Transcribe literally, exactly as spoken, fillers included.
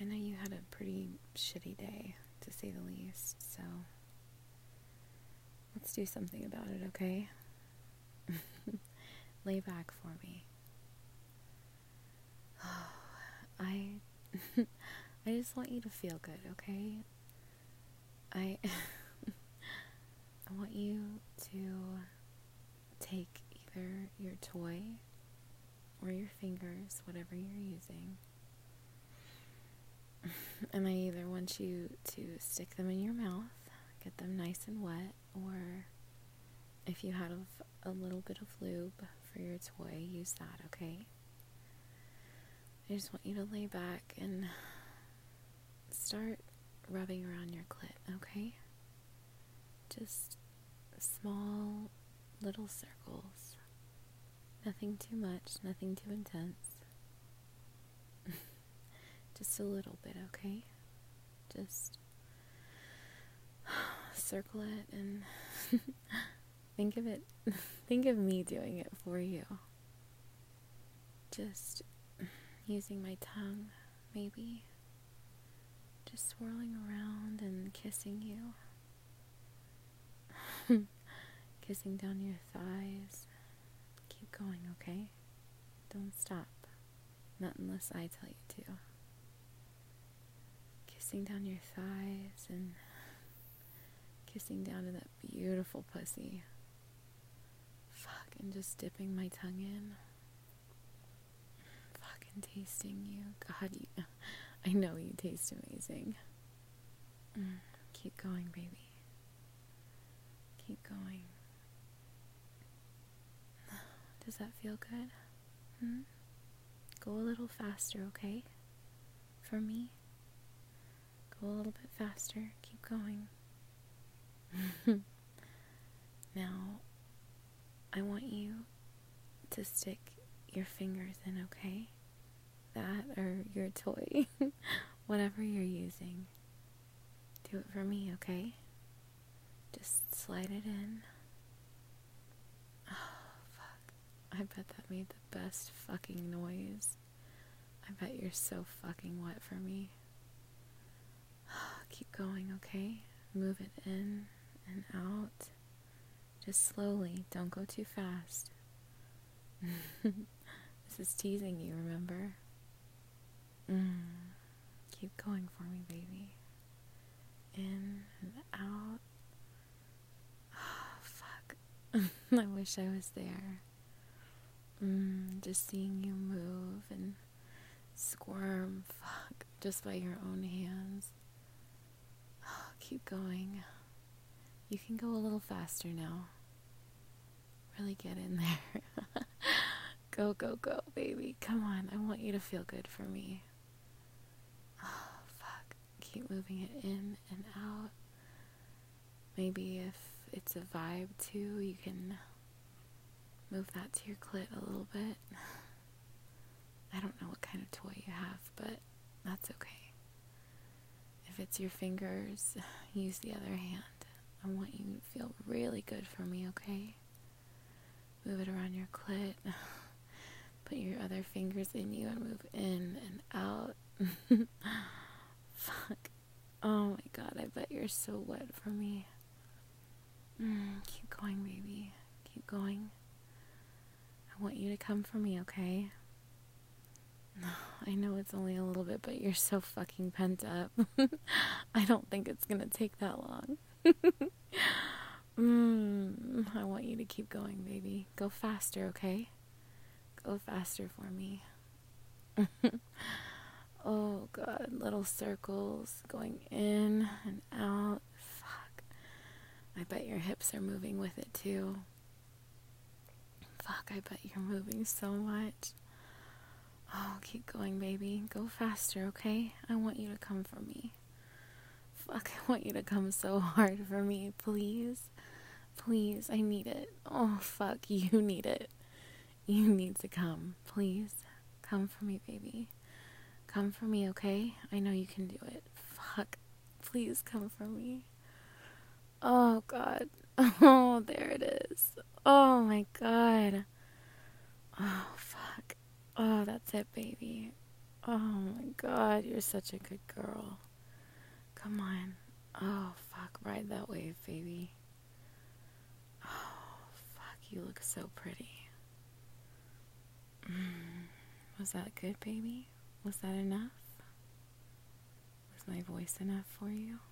I know you had a pretty shitty day, to say the least, so let's do something about it, okay? Lay back for me. I I just want you to feel good, okay? I I want you to take either your toy or your fingers, whatever you're using, and I either want you to stick them in your mouth, get them nice and wet, or if you have a little bit of lube for your toy, use that, okay? I just want you to lay back and start rubbing around your clit, okay? Just small little circles. Nothing too much, nothing too intense. Just a little bit, okay? Just circle it and think of it, think of me doing it for you. Just using my tongue, maybe. Just swirling around and kissing you. Kissing down your thighs. Keep going, okay? Don't stop. Not unless I tell you to. Kissing down your thighs and kissing down to that beautiful pussy. Fuck, and just dipping my tongue in. Fucking tasting you. God, you, I know you taste amazing. Mm, keep going, baby. Keep going. Does that feel good? Hmm? Go a little faster, okay? For me? Go a little bit faster. Keep going. Now, I want you to stick your fingers in, okay? That or your toy. Whatever you're using. Do it for me, okay? Just slide it in. Oh, fuck. I bet that made the best fucking noise. I bet you're so fucking wet for me. Keep going, okay? Move it in and out. Just slowly. Don't go too fast. This is teasing you, remember? Mm. Keep going for me, baby. In and out. Oh, fuck. I wish I was there. Mm, just seeing you move and squirm, fuck, just by your own hands. Oh, keep going. You can go a little faster now. Really get in there. Go, go, go, baby. Come on, I want you to feel good for me. Oh, fuck. Keep moving it in and out. Maybe if it's a vibe too, you can move that to your clit a little bit. I don't know what kind of toy you have, but that's okay. If it's your fingers, use the other hand. I want you to feel really good for me, okay? Move it around your clit. Put your other fingers in you and move in and out. Fuck. Oh my god, I bet you're so wet for me. Mm, keep going, baby. Keep going. I want you to come for me, okay? I know it's only a little bit, but you're so fucking pent up. I don't think it's gonna take that long. mm, I want you to keep going, baby. Go faster, okay? Go faster for me. Oh god, little circles going in and out. Fuck. I bet your hips are moving with it too. Fuck, I bet you're moving so much. Oh, keep going, baby. Go faster, okay? I want you to come for me. Fuck, I want you to come so hard for me, please. Please, I need it. Oh, fuck, you need it. You need to come, please. Come for me, baby. Come for me, okay? I know you can do it. Fuck, please come for me. Oh, God. Oh, there it is. Oh, my God. Oh, fuck. Oh, that's it, baby. Oh my god, you're such a good girl. Come on. Oh, fuck. Ride that wave, baby. Oh, fuck. You look so pretty. Mm. Was that good, baby? Was that enough? Was my voice enough for you?